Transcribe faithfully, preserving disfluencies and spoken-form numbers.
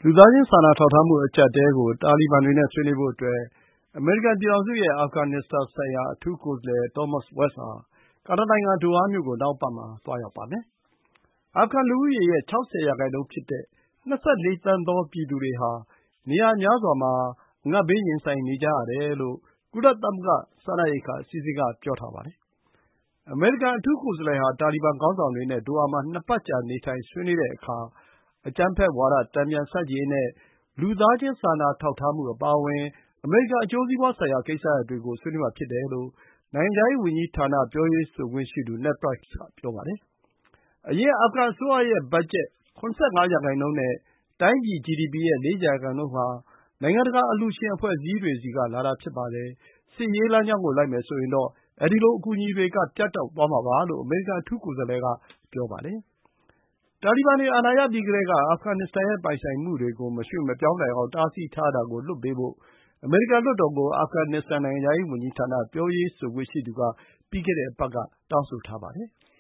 လူသားချင်းစာနာထောက်ထားမှုအကျပ်အတည်းကိုတာလီဘန်တွေနဲ့ဆွေးနွေးဖို့အတွက်အမေရိကန်ပြည်ထောင်စုရဲ့အာဖဂန်နစ္စတန်ဆိုင်ရာအထူးကိုယ်စားလှယ် Thomas West ဟာကာတာနိုင်ငံဒိုဟာမြို့ကိုနောက်အပတ်မှာသွားရောက်ပါမယ်။ အာဖဂန်လူဦးရေရဲ့ ၆၀ ရာခိုင်နှုန်းဖြစ်တဲ့ ၂၄ သန်းသောပြည်သူတွေဟာနေရာများစွာမှာအငတ်ဘေးရင်ဆိုင်နေကြရတယ်လို့ ကုလသမဂ္ဂစားနပ်ရိက္ခာအစီအစဉ်ကပြောထားပါတယ်။ အမေရိကန်အထူးကိုယ်စားလှယ်ဟာတာလီဘန်ခေါင်းဆောင်တွေနဲ့ဒိုဟာမှာနှစ်ပတ်ကြာနေထိုင်ဆွေးနွေးတဲ့အခါအကြမ်းဖက်ဝါဒတန်ပြန်ဆန့်ကျင်ရေးနဲ့ လူသားချင်းစာနာထောက်ထားမှုအပါအဝင်အမေရိကန်အကျိုးစီးပွါးဆိုင်ရာကိစ္စရပ်တွေကိုဆွေးနွေးမှာဖြစ်တယ်လို့ နိုင်ငံခြားရေးဝန်ကြီးဌာနပြောရေးဆိုခွင့်ရှိသူ Ned Price ကပြောပါတယ်။ အရင်အာဖဂန်အစိုးရရဲ့ဘတ်ဂျက် ၇၅ ရာခိုင်နှုန်းနဲ့တိုင်းပြည် ဂျီဒီပီ ရဲ့ ၄ ရာခိုင်နှုန်းဟာနိုင်ငံတကာအလှူရှင်အဖွဲ့အစည်းတွေဆီကလာတာဖြစ်ပါတယ်။ စစ်ရေးလမ်းကြောင်းကိုလိုက်မယ်ဆိုရင်တော့ အဲဒီလိုအကူအညီတွေကပြတ်တောက်သွားမှာပါလို့ အမေရိကန်အထူးကိုယ်စားလှယ်ကပြောပါတယ်။ တာလီဘန်တွေအာဏာရပြီးကတည်းကအာဖဂန်နစ္စတန်ရဲ့ပိုင်ဆိုင်မှုတွေကိုမရွှေ့မပြောင်းနိုင်အောင်တားဆီးထားတာကိုလွှတ်ပေးဖို့ အမေရိကန်လွှတ်တော်ကို အာဖဂန်နစ္စတန်နိုင်ငံခြားရေးဝန်ကြီးဌာနပြောရေးဆိုခွင့်ရှိသူကပြီးခဲ့တဲ့အပတ်ကတောင်းဆိုထားပါတယ်။